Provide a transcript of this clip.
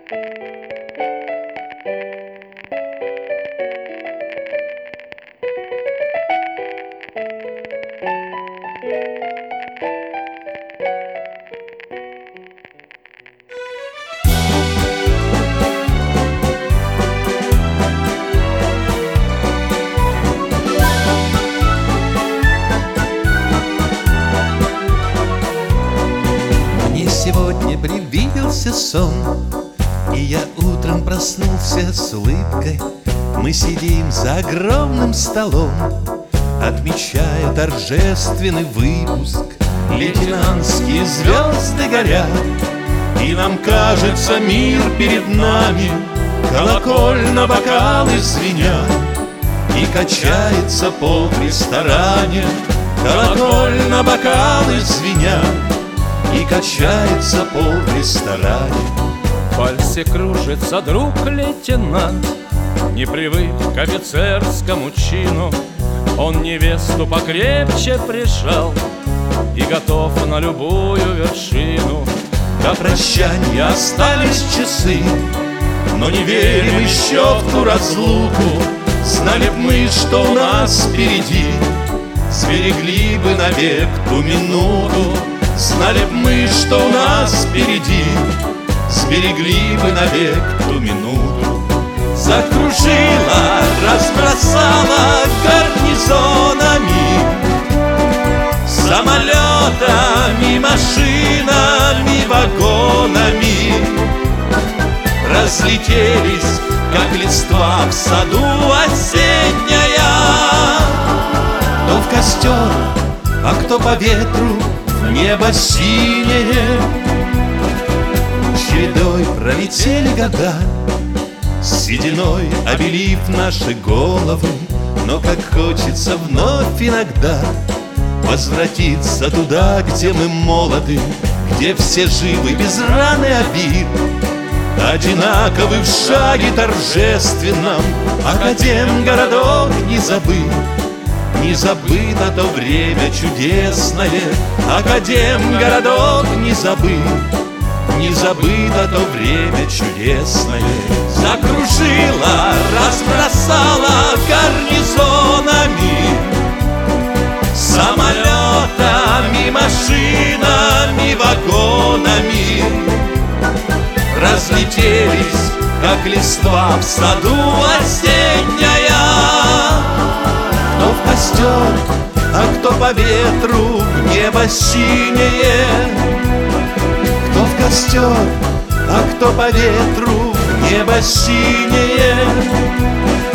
Сегодня привиделся сон, и я утром проснулся с улыбкой. Мы сидим за огромным столом, отмечая торжественный выпуск. Лейтенантские звезды горят, и нам кажется, мир перед нами. Колокольно бокалы звенят, и качается пол в ресторане. Колокольно бокалы звенят, и качается пол в ресторане. В вальсе кружится друг лейтенант, не привык к офицерскому чину. Он невесту покрепче прижал и готов на любую вершину. До прощания остались часы, но не верим еще в ту разлуку. Знали б мы, что у нас впереди, сберегли бы навек ту минуту. Знали б мы, что у нас впереди, сберегли бы навек ту минуту. Закружила, разбросала гарнизонами, самолетами, машинами, вагонами. Разлетелись, как листва в саду осенняя. Кто в костер, а кто по ветру, небо синее. Чередой пролетели года, сединой обелив наши головы. Но как хочется вновь иногда возвратиться туда, где мы молоды, где все живы без раны обид, одинаковы в шаге торжественном. Академгородок не забыт, не забыто то время чудесное. Академгородок не забыт, не забыто то время чудесное. Закружила, разбросала гарнизонами, самолетами, машинами, вагонами. Разлетелись, как листва в саду осенняя. Кто в костер, а кто по ветру, небо синее. Кто в костер, а кто по ветру, небо синее.